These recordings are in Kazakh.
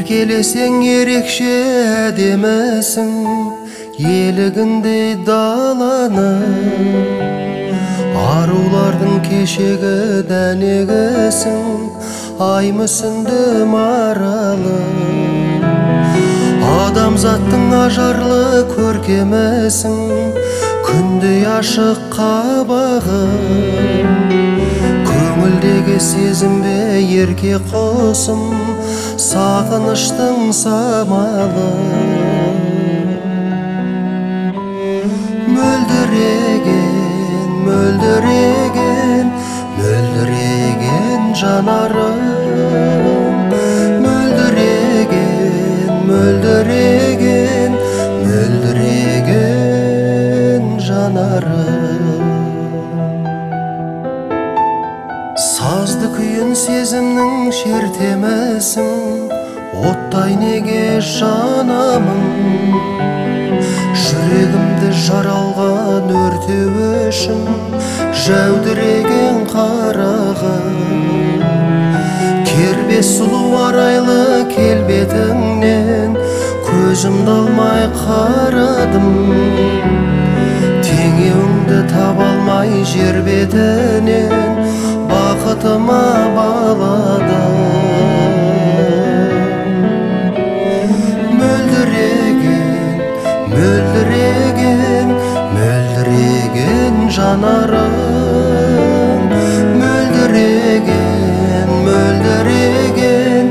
Еркелесең ерекше әдемісің, елігіндей даланы, арулардың кешегі дәнегісің, ай мүсінді маралы. Адамзаттың ажарлы көркемісің, күндей ашық қабағы. Көңілдегі сезім бе ерке қосым, сағыныштың самалы. Мөлдіреген, мөлдіреген, мөлдіреген жанарым. Мөлдіреген, мөлдіреген, мөлдіреген жанарым. Сазды күйін сезімнің шертемісің, оттай неге жанамын. Жүрегімді жаралған өртеу үшін жәудіреген қарағым. Кербез сұлу арайлы келбетіңнен көзімді алмай қарадым. Теңеуіңді таба алмай жер бетінен бақытыма баладым. Мөлдіреген, мөлдіреген, мөлдіреген жанарым. Мөлдіреген, мөлдіреген,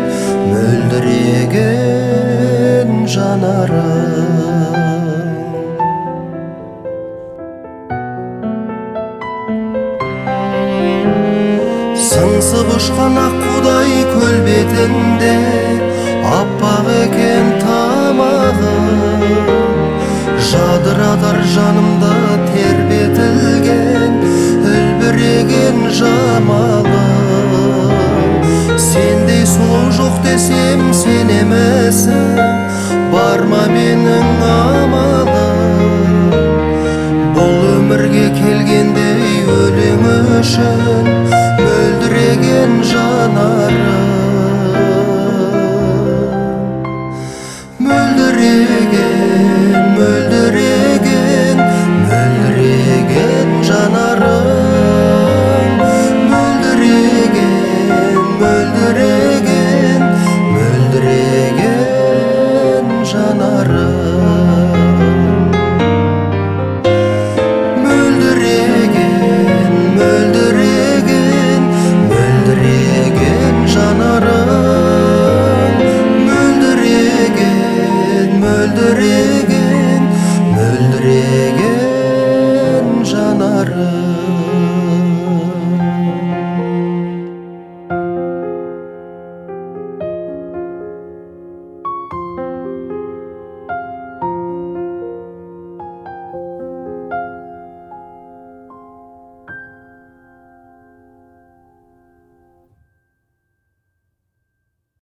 мөлдіреген жанарым. Сыңсып ұшқан аққудай көл бетінде, аппақ екен тамағы. Жадыратар жанымда тербетілген үлбіреген жамалы. Сендей сұлу жоқ десем сенемісің, бар ма менің амалым. Бұл өмірге келгендей өлең үшін мөлдіреген жанарым. Мөлдіреген, мөлдіреген, мөлдіреген жанарым. Мөлдіреген, мөлдіреген, мөлдіреген жанарым. Мөлдіреген, мөлдіреген, мөлдіреген жанарым. Мөлдіреген, мөлдіреген, мөлдіреген жанарым.